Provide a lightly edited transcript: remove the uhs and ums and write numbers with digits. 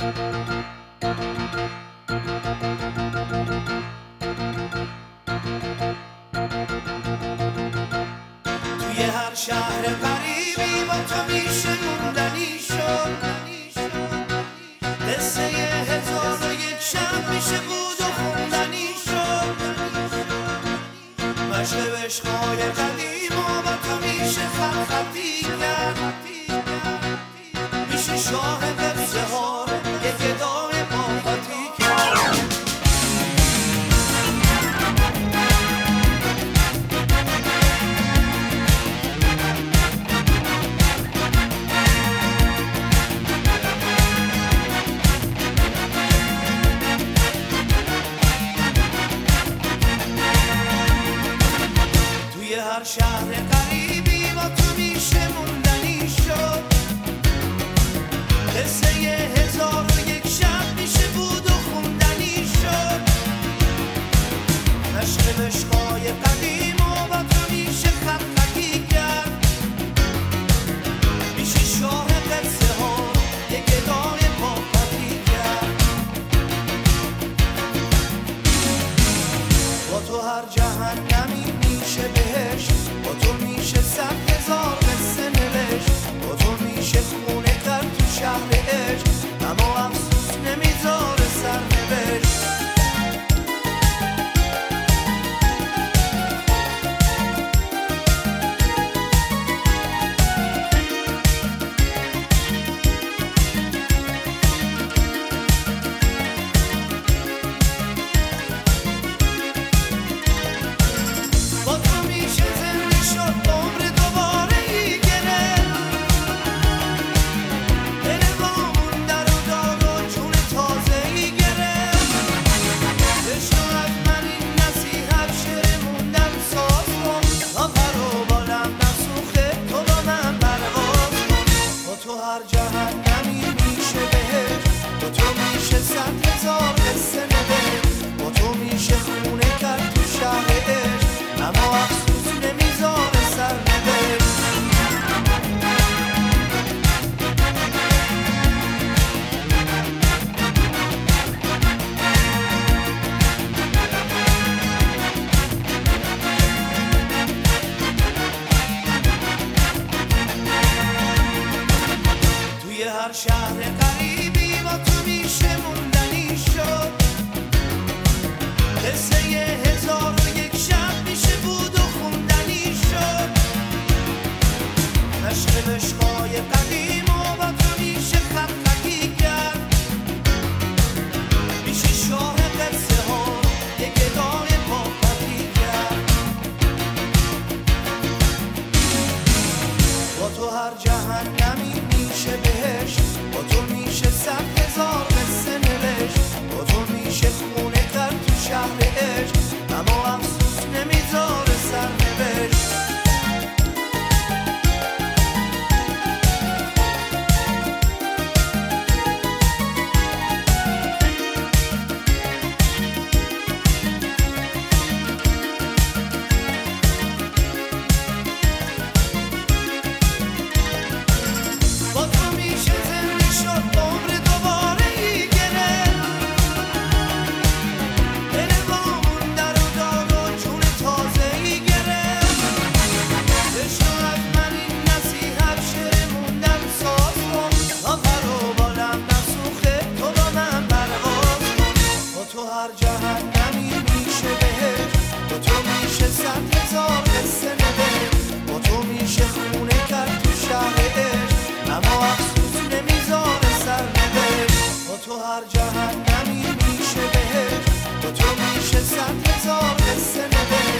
توی هر شهر غریبی با تو میشه موندنی شد، قصه 1001 شب میشه بود و خوندنی شد. مشق عشقای قدیم و با تو میشه خط خطی کرد، میشه شاه قصه ها یک ادای پاپاتی کرد. توی هر شهر غریبی با تو میشه موندنی شد، قصه 1001 شب میشه بود و خوندنی شد. عشق عشقای قدیم و با تو میشه خط خطی کرد، میشه شاه قصه ها یک ادای پاپاتی کرد. با تو هر جهنمی میشه بهشت، با تو میشه 100,000 قصه نوشت، با تو میشه خونه کرد تو شهر عشق، اما افسوس نمیذاره سرنوشت. با تو میشه زنده شد عمر دوباره ای گرفت، دل وامون در و داد و جون تازه ای گرفت. بشنو از من این نصیحت شعر موندن ساز کن، تا پر و بالم نسوخه تو با من پرواز کن. با تو هر جهنمی میشه بهشت، با تو میشه 100,000 قصه نوشت، با تو میشه خونه کرد تو شهر عشق، اما افسوس نمیذاره سرنوشت. توی هر شهر غریبی با تو میشه موندنی شد، قصه 1001 شب میشه بود و خوندنی شد. عشق عشقای قدیم و با تو میشه خط خطی کرد، میشه شاه قصه ها یک ادای پاپاتی کرد. با تو هر جهنمی میشه بهشت، با تو میشه 100,000 قصه نوشت، با تو میشه خونه کرد تو شهر عشق، اما افسوس نمیذاره سرنوشت. با تو میشه زنده شد عمر دوباره ای گرفت، دل وامون در و داد و جون تازه ای گرفت. بشنو از من این نصیحت شعر موندن ساز کن، تا پر و بالم نسوخه تو با من پرواز کن. با تو هر جهنمی میشه بهشت، با تو میشه 100,000 قصه نوشت، با تو میشه خونه کرد تو شهر عشق، اما افسوس نمیذاره سرنوشت. با تو هر جهنمی میشه بهشت، با تو میشه 100,000 قصه نوشت،